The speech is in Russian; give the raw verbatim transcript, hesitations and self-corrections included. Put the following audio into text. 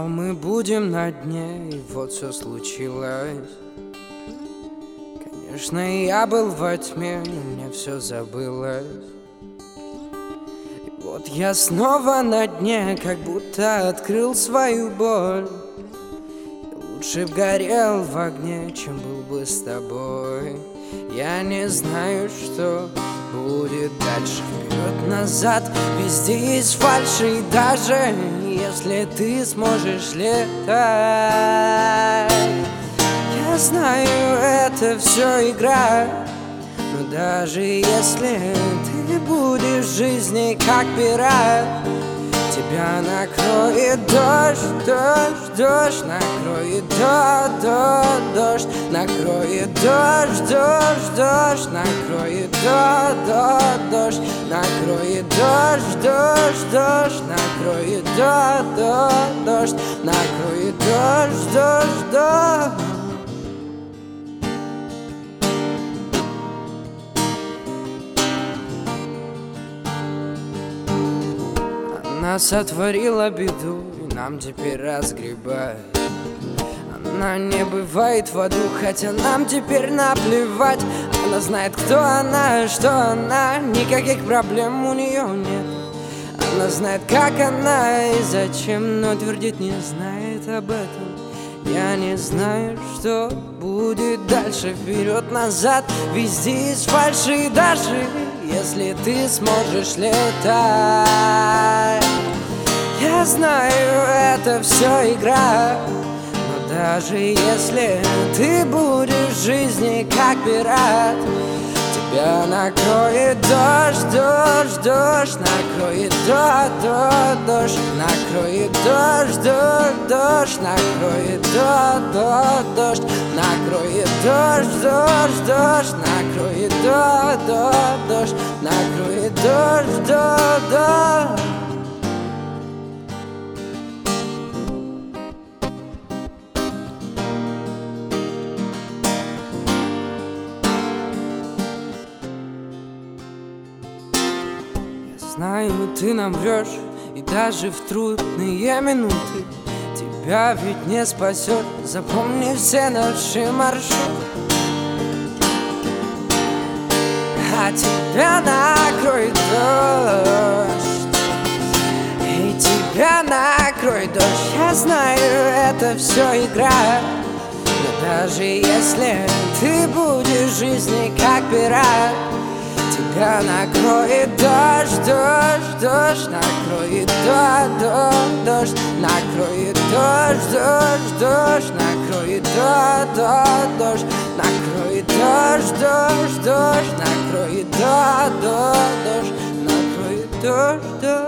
мы будем на дне, и вот все случилось. Конечно, я был во тьме, но мне все забылось. И вот я снова на дне, как будто открыл свою боль. И лучше б горел в огне, чем был бы с тобой. Я не знаю, что будет дальше, вперед-назад. Везде есть фальшь, и даже если ты сможешь летать, я знаю, это все игра. Но даже если ты будешь в жизни как пират, тебя накроет дождь, дождь, дождь, накроет дождь, дождь, дождь, накроет дождь, дождь, дождь, накроет дождь, дождь, дождь, накроет дождь, дождь, дождь, накроет дождь, дождь, дождь, накроет дождь, дождь, дождь. Она сотворила беду, и нам теперь разгребать. Она не бывает в аду, хотя нам теперь наплевать. Она знает, кто она, что она, никаких проблем у нее нет. Она знает, как она и зачем, но твердить не знает об этом. Я не знаю, что будет дальше, вперед-назад. Везде есть фальшь, и даже если ты сможешь летать, я знаю, это все игра. Но даже если ты будешь в жизни как пират, тебя накроет дождь, дождь, дождь, накроет дождь, дождь, дождь, накроет дождь, дождь, дождь, накроет дождь, дождь, дождь, накроет дождь, дождь, дождь, накроет дождь, дождь, дождь, накроет дождь, дождь, дождь. Знаю, ты нам врешь, и даже в трудные минуты тебя ведь не спасет. Запомни все наши маршруты, а тебя накроет дождь, и тебя накроет дождь. Я знаю, это все игра. Но даже если ты будешь в жизни как пират, тебя накроет дождь, дождь, дождь, накроет дождь, дождь, дождь, накроет дождь, дождь, дождь, накроет дождь, дождь, дождь, накроет дождь, дождь, дождь, накроет дождь, дождь, дождь, накроет дождь, дождь.